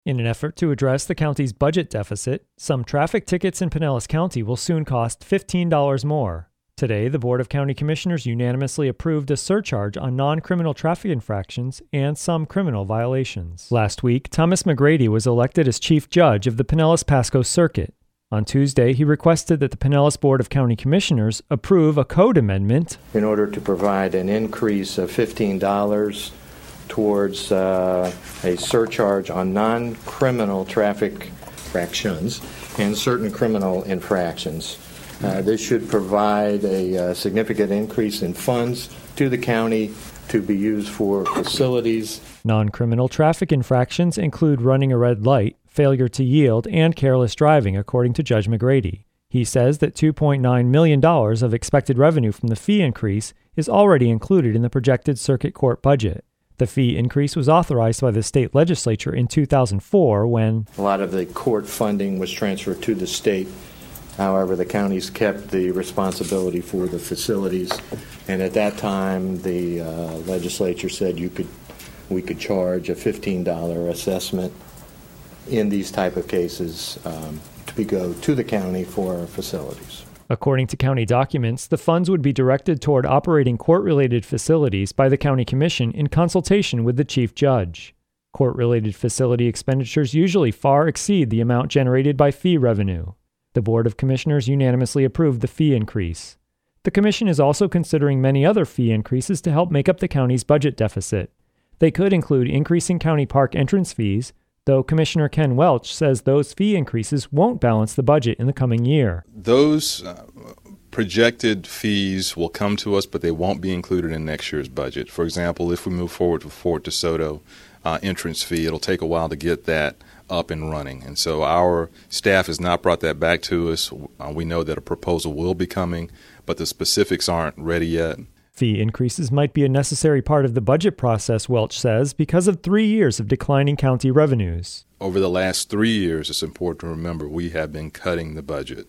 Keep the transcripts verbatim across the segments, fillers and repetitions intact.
In an effort to address the county's budget deficit, some traffic tickets in Pinellas County will soon cost fifteen dollars more. Today, the Board of County Commissioners unanimously approved a surcharge on non-criminal traffic infractions and some criminal violations. Last week, Thomas McGrady was elected as Chief Judge of the Pinellas-Pasco Circuit. On Tuesday, he requested that the Pinellas Board of County Commissioners approve a code amendment in order to provide an increase of fifteen dollars towards uh, a surcharge on non-criminal traffic infractions and certain criminal infractions. Uh, this should provide a uh, significant increase in funds to the county to be used for facilities. Non-criminal traffic infractions include running a red light, failure to yield, and careless driving, according to Judge McGrady. He says that two point nine million dollars of expected revenue from the fee increase is already included in the projected circuit court budget. The fee increase was authorized by the state legislature in two thousand four when a lot of the court funding was transferred to the state. However, the counties kept the responsibility for the facilities, and at that time, the uh, legislature said you could, we could charge a fifteen dollars assessment in these type of cases um, to go to the county for facilities. According to county documents, the funds would be directed toward operating court-related facilities by the county commission in consultation with the chief judge. Court-related facility expenditures usually far exceed the amount generated by fee revenue. The Board of Commissioners unanimously approved the fee increase. The Commission is also considering many other fee increases to help make up the county's budget deficit. They could include increasing county park entrance fees, though Commissioner Ken Welch says those fee increases won't balance the budget in the coming year. Those uh, projected fees will come to us, but they won't be included in next year's budget. For example, if we move forward with Fort DeSoto uh, entrance fee, it'll take a while to get that up and running. And so our staff has not brought that back to us. Uh, we know that a proposal will be coming, but the specifics aren't ready yet. Fee increases might be a necessary part of the budget process, Welch says, because of three years of declining county revenues. Over the last three years, it's important to remember we have been cutting the budget.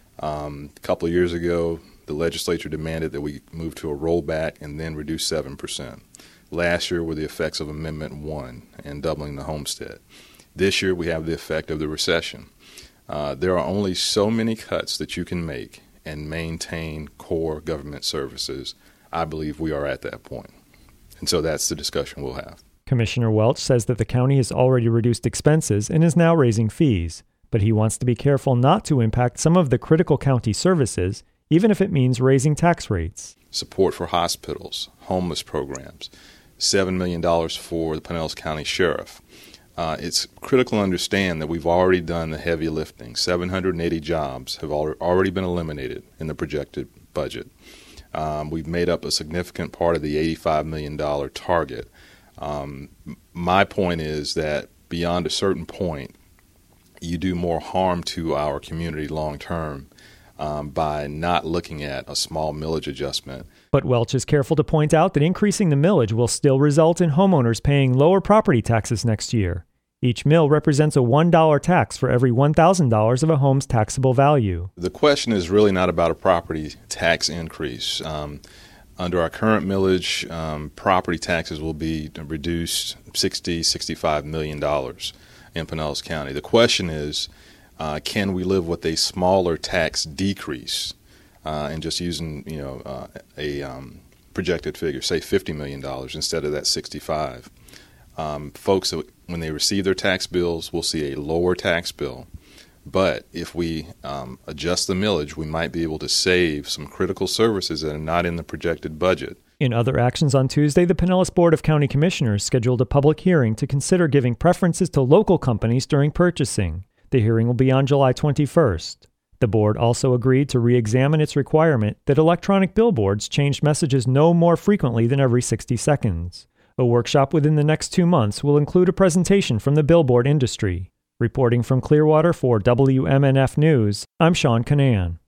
Um, a couple of years ago, the legislature demanded that we move to a rollback and then reduce seven percent. Last year were the effects of Amendment one and doubling the homestead. This year we have the effect of the recession. Uh, there are only so many cuts that you can make and maintain core government services. I believe we are at that point. And so that's the discussion we'll have. Commissioner Welch says that the county has already reduced expenses and is now raising fees, but he wants to be careful not to impact some of the critical county services, even if it means raising tax rates. Support for hospitals, homeless programs, seven million dollars for the Pinellas County Sheriff. Uh, it's critical to understand that we've already done the heavy lifting. seven hundred eighty jobs have al- already been eliminated in the projected budget. Um, we've made up a significant part of the eighty-five million dollars target. Um, my point is that beyond a certain point, you do more harm to our community long term um, by not looking at a small millage adjustment. But Welch is careful to point out that increasing the millage will still result in homeowners paying lower property taxes next year. Each mill represents a one dollar tax for every one thousand dollars of a home's taxable value. The question is really not about a property tax increase. Um, under our current millage, um, property taxes will be reduced sixty, sixty-five million dollars in Pinellas County. The question is, uh, can we live with a smaller tax decrease? Uh, and just using, you know, uh, a um, projected figure, say fifty million dollars instead of that sixty-five. Um, folks, when they receive their tax bills, will see a lower tax bill. But if we um, adjust the millage, we might be able to save some critical services that are not in the projected budget. In other actions on Tuesday, the Pinellas Board of County Commissioners scheduled a public hearing to consider giving preferences to local companies during purchasing. The hearing will be on July twenty-first. The board also agreed to re-examine its requirement that electronic billboards change messages no more frequently than every sixty seconds. A workshop within the next two months will include a presentation from the billboard industry. Reporting from Clearwater for W M N F News, I'm Sean Canan.